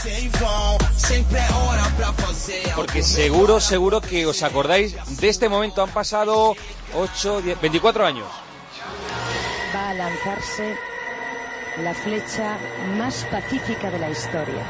Porque seguro que os acordáis de este momento. Han pasado 8, 10, 24 años. Va a lanzarse la flecha más pacífica de la historia.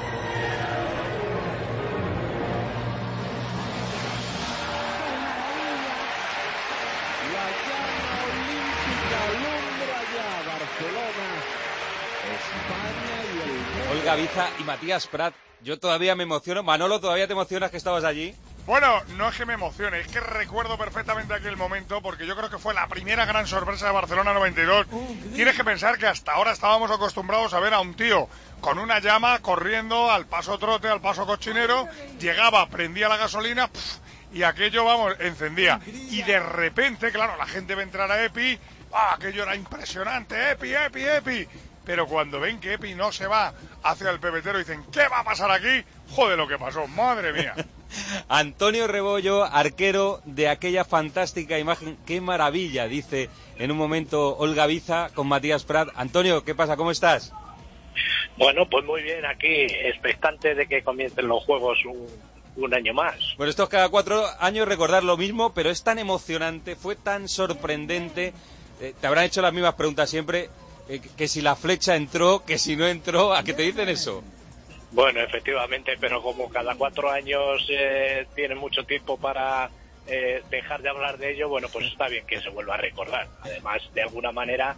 Olga Biza y Matías Prat. Yo todavía me emociono. Manolo, ¿todavía te emocionas que estabas allí? Bueno, no es que me emocione, es que recuerdo perfectamente aquel momento porque yo creo que fue la primera gran sorpresa de Barcelona 92. Tienes que pensar que hasta ahora estábamos acostumbrados a ver a un tío con una llama corriendo al paso trote, al paso cochinero, llegaba, prendía la gasolina y aquello, vamos, encendía. Y de repente, claro, la gente va a entrar a Epi, aquello era impresionante, Epi. Pero cuando ven que Epi no se va hacia el pebetero, dicen, ¿qué va a pasar aquí? Joder, lo que pasó, madre mía. Antonio Rebollo, arquero de aquella fantástica imagen. Qué maravilla, dice en un momento Olga Biza con Matías Prat. Antonio, ¿qué pasa? ¿Cómo estás? Bueno, pues muy bien, aquí expectante de que comiencen los juegos un año más. Bueno, esto es cada 4 años recordar lo mismo, pero es tan emocionante, fue tan sorprendente. Te habrán hecho las mismas preguntas siempre, que si la flecha entró, que si no entró, ¿a qué te dicen eso? Bueno, efectivamente, pero como cada 4 años tienen mucho tiempo para dejar de hablar de ello, bueno, pues está bien que se vuelva a recordar. Además, de alguna manera,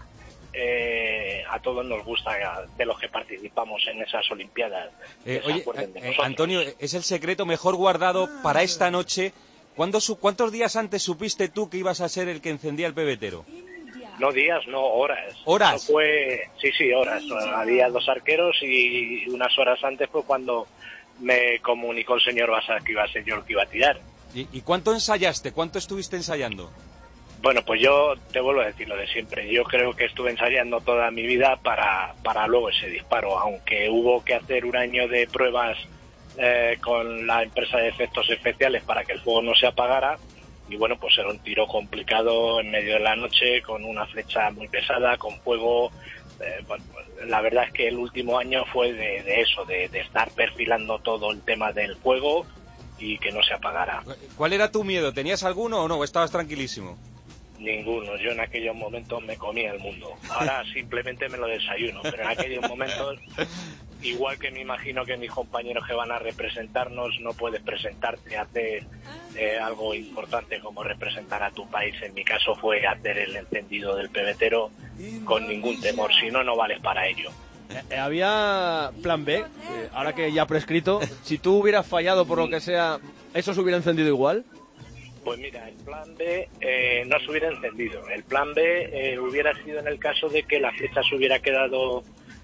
a todos nos gusta, de los que participamos en esas Olimpiadas. Oye, Antonio, es el secreto mejor guardado para esta noche. ¿Cuántos días antes supiste tú que ibas a ser el que encendía el pebetero? No días, no horas. ¿Horas? No sí, horas. Había 2 arqueros y unas horas antes fue cuando me comunicó el señor Basa que iba a ser yo el que iba a tirar. ¿Y cuánto ensayaste? ¿Cuánto estuviste ensayando? Bueno, pues yo te vuelvo a decir lo de siempre. Yo creo que estuve ensayando toda mi vida para luego ese disparo, aunque hubo que hacer un año de pruebas con la empresa de efectos especiales para que el fuego no se apagara. Y bueno, pues era un tiro complicado en medio de la noche, con una flecha muy pesada, con fuego. Bueno, la verdad es que el último año fue de eso, de estar perfilando todo el tema del fuego y que no se apagara. ¿Cuál era tu miedo? ¿Tenías alguno o no? ¿O estabas tranquilísimo? Ninguno. Yo en aquellos momentos me comía el mundo. Ahora simplemente me lo desayuno, pero en aquellos momentos, igual que me imagino que mis compañeros que van a representarnos, no puedes presentarte a hacer algo importante como representar a tu país. En mi caso fue hacer el encendido del pebetero con ningún temor, si no, no vales para ello. Había plan B, ahora que ya prescrito, si tú hubieras fallado por lo que sea, ¿eso se hubiera encendido igual? Pues mira, el plan B no se hubiera encendido. El plan B hubiera sido en el caso de que la flecha se hubiera quedado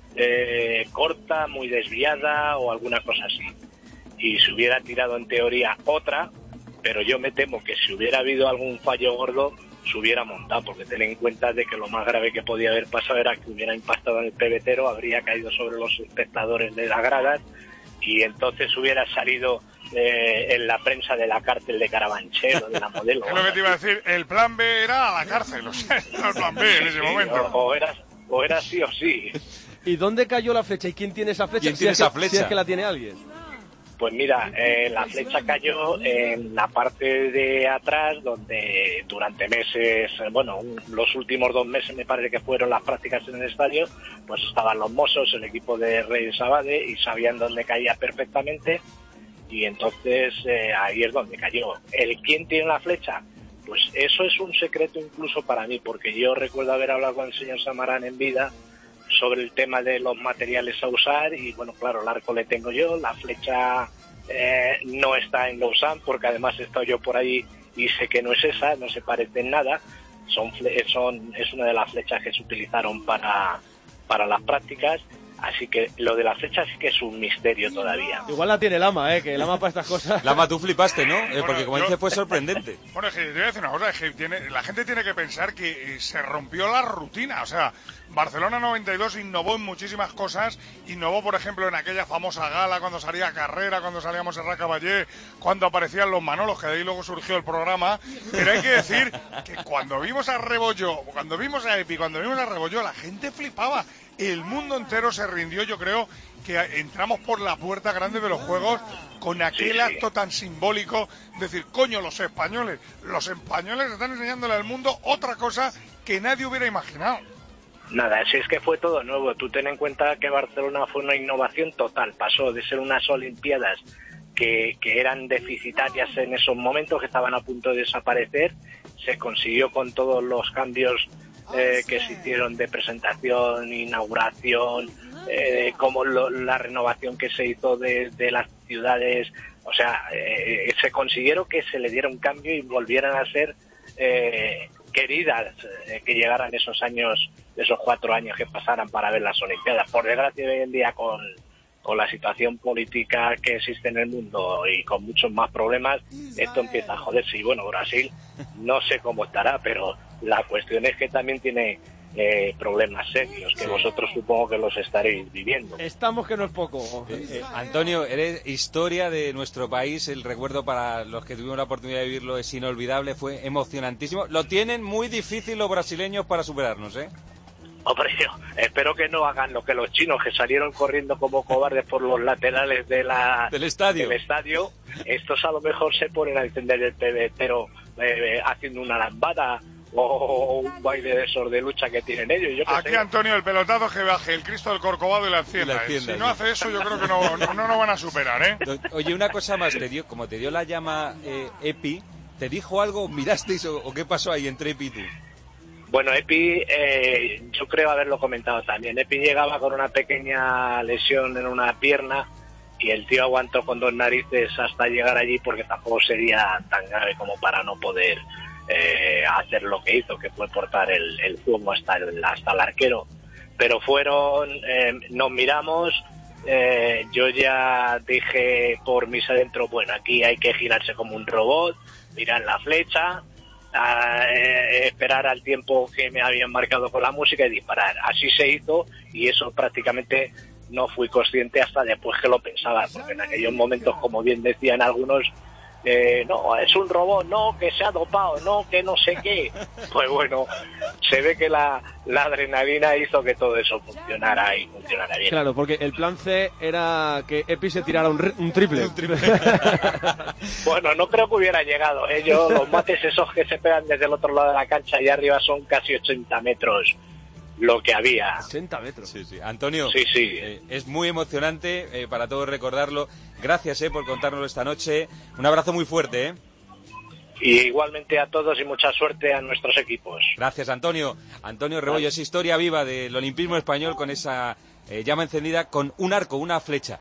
corta, muy desviada o alguna cosa así. Y se hubiera tirado en teoría otra, pero yo me temo que si hubiera habido algún fallo gordo, se hubiera montado, porque ten en cuenta de que lo más grave que podía haber pasado era que hubiera impactado en el pebetero, habría caído sobre los espectadores de las gradas y entonces hubiera salido en la prensa de la cárcel de Carabanchel o de la Modelo. Es lo que te iba a decir, el plan B era a la cárcel, o sea, era el plan B en ese momento. O era sí o sí. ¿Y dónde cayó la flecha? ¿Y quién tiene esa flecha? ¿Quién tiene esa flecha? Si es que la tiene alguien. Pues mira, la flecha cayó en la parte de atrás donde durante meses, bueno, los últimos 2 meses me parece que fueron las prácticas en el estadio, pues estaban los mozos, el equipo de Reyes Abade y sabían dónde caía perfectamente y entonces ahí es donde cayó. ¿El quién tiene la flecha? Pues eso es un secreto incluso para mí, porque yo recuerdo haber hablado con el señor Samarán en vida sobre el tema de los materiales a usar y bueno, claro, el arco le tengo yo, la flecha no está en Lausanne porque además he estado yo por ahí y sé que no es esa, no se parece en nada, es una de las flechas que se utilizaron para las prácticas, así que lo de la flecha sí que es un misterio todavía. Igual la tiene Lama, que Lama para estas cosas... Lama, tú flipaste, ¿no? Porque como dice, fue sorprendente. Bueno, es que te voy a decir una cosa, es que la gente tiene que pensar que se rompió la rutina, o sea, Barcelona 92 innovó en muchísimas cosas, innovó, por ejemplo, en aquella famosa gala, cuando salía Carrera, cuando salíamos Serrat Caballé, cuando aparecían los Manolos, que de ahí luego surgió el programa, pero hay que decir que cuando vimos a Rebollo, cuando vimos a Epi, cuando vimos a Rebollo, la gente flipaba. el mundo entero se rindió. Yo creo que entramos por la puerta grande de los Juegos con aquel acto tan simbólico, decir, coño, los españoles están enseñándole al mundo otra cosa que nadie hubiera imaginado. Nada, si es que fue todo nuevo. Tú ten en cuenta que Barcelona fue una innovación total. Pasó de ser unas Olimpiadas que eran deficitarias en esos momentos, que estaban a punto de desaparecer. Se consiguió con todos los cambios que se hicieron de presentación, inauguración, como la renovación que se hizo de las ciudades. O sea, se consiguieron que se le diera un cambio y volvieran a ser queridas, que llegaran esos años, esos 4 años que pasaran para ver las Olimpiadas. Por desgracia, hoy en día con la situación política que existe en el mundo y con muchos más problemas, esto empieza a joderse. Y bueno, Brasil no sé cómo estará, pero la cuestión es que también tiene problemas serios, que vosotros supongo que los estaréis viviendo. Estamos, que no es poco. Antonio, eres historia de nuestro país. El recuerdo para los que tuvimos la oportunidad de vivirlo es inolvidable, fue emocionantísimo. Lo tienen muy difícil los brasileños para superarnos, ¿eh? Hombre, yo espero que no hagan lo que los chinos, que salieron corriendo como cobardes por los laterales del estadio. Estos a lo mejor se ponen a encender el pebetero haciendo una lambada o un baile de esos de lucha que tienen ellos. Yo Aquí, sé. Antonio, el pelotazo que baje, el Cristo del Corcovado y la encienda. Si no hace eso, yo creo que no nos van a superar, ¿eh? Oye, una cosa más, como te dio la llama Epi, ¿te dijo algo? ¿Mirasteis o qué pasó ahí entre Epi y tú? Bueno, Epi, yo creo haberlo comentado también. Epi llegaba con una pequeña lesión en una pierna y el tío aguantó con 2 narices hasta llegar allí, porque tampoco sería tan grave como para no poder hacer lo que hizo, que fue portar el fuego hasta el arquero. Pero nos miramos, yo ya dije por mis adentro, bueno, aquí hay que girarse como un robot, mirar la flecha, esperar al tiempo que me habían marcado con la música y disparar. Así se hizo, y eso prácticamente no fui consciente hasta después que lo pensaba, porque en aquellos momentos, como bien decían algunos, no, es un robot, no, que se ha dopado, no, que no sé qué. Pues bueno, se ve que la adrenalina hizo que todo eso funcionara y funcionara bien. Claro, porque el plan C era que Epi se tirara un triple. Bueno, no creo que hubiera llegado. Los mates esos que se pegan desde el otro lado de la cancha y arriba son casi 80 metros lo que había. 80 metros. Sí. Antonio, sí. Es muy emocionante para todos recordarlo. Gracias por contárnoslo esta noche. Un abrazo muy fuerte. Y igualmente a todos, y mucha suerte a nuestros equipos. Gracias, Antonio. Antonio Rebollo, es historia viva del olimpismo español, con esa llama encendida, con un arco, una flecha.